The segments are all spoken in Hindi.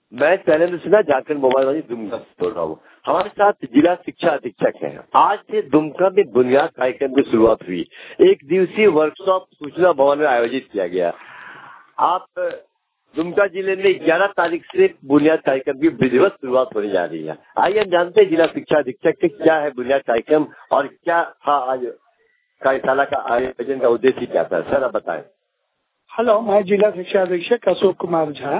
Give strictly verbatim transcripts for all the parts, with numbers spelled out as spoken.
मैं चैनल सुना झारखंड मोबाइल वाली दुमका से बोल रहा हूँ। हमारे साथ जिला शिक्षा अधीक्षक हैं। आज से दुमका में बुनियाद कार्यक्रम की शुरुआत हुई। एक दिवसीय वर्कशॉप सूचना भवन में आयोजित किया गया। आप दुमका जिले में ग्यारह तारीख से बुनियाद कार्यक्रम की विधिवत शुरुआत होने जा रही है। आइए हम जानते हैं जिला शिक्षा अधीक्षक के क्या है बुनियाद कार्यक्रम और क्या था आज कार्यशाला का आयोजन का उद्देश्य क्या था। सर आप बताएं। हेलो, मैं जिला शिक्षा अधीक्षक अशोक कुमार झा।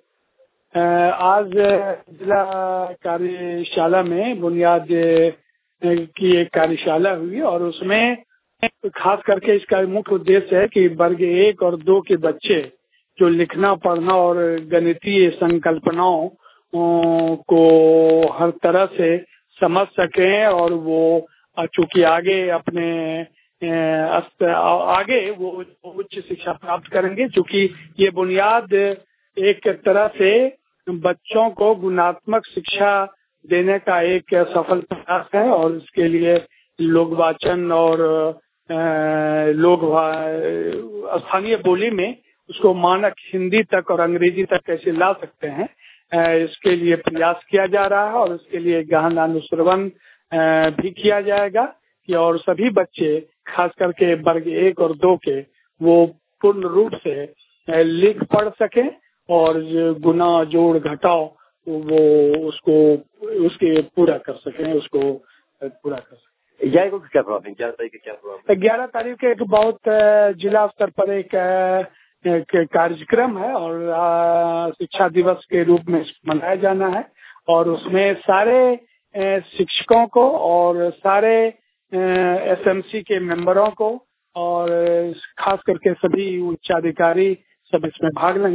आज जिला कार्यशाला में बुनियाद की एक कार्यशाला हुई और उसमें खास करके इसका मुख्य उद्देश्य है कि वर्ग एक और दो के बच्चे जो लिखना पढ़ना और गणितीय संकल्पनाओं को हर तरह से समझ सकें और वो चूंकि आगे अपने आगे वो उच्च शिक्षा प्राप्त करेंगे। चूंकि ये बुनियाद एक तरह से बच्चों को गुणात्मक शिक्षा देने का एक सफल प्रयास है और इसके लिए लोक वाचन और लोक स्थानीय बोली में उसको मानक हिंदी तक और अंग्रेजी तक कैसे ला सकते हैं, इसके लिए प्रयास किया जा रहा है और इसके लिए गहन अनुश्रवण भी किया जाएगा कि और सभी बच्चे खास करके वर्ग एक और दो के वो पूर्ण रूप से लिख पढ़ सकें और गुना जोड़ घटाओ वो उसको उसके पूरा कर सकें उसको पूरा कर सकें। ग्यारह को क्या प्रोग्राम है? ग्यारह तारीख के क्या प्रोग्राम है? ग्यारह तारीख के एक बहुत जिला स्तर पर एक, एक कार्यक्रम है और शिक्षा दिवस के रूप में मनाया जाना है और उसमें सारे शिक्षकों को और सारे एसएमसी के मेंबरों को और खास करके सभी उच्चाधिकारी सब इसमें भाग लेंगे।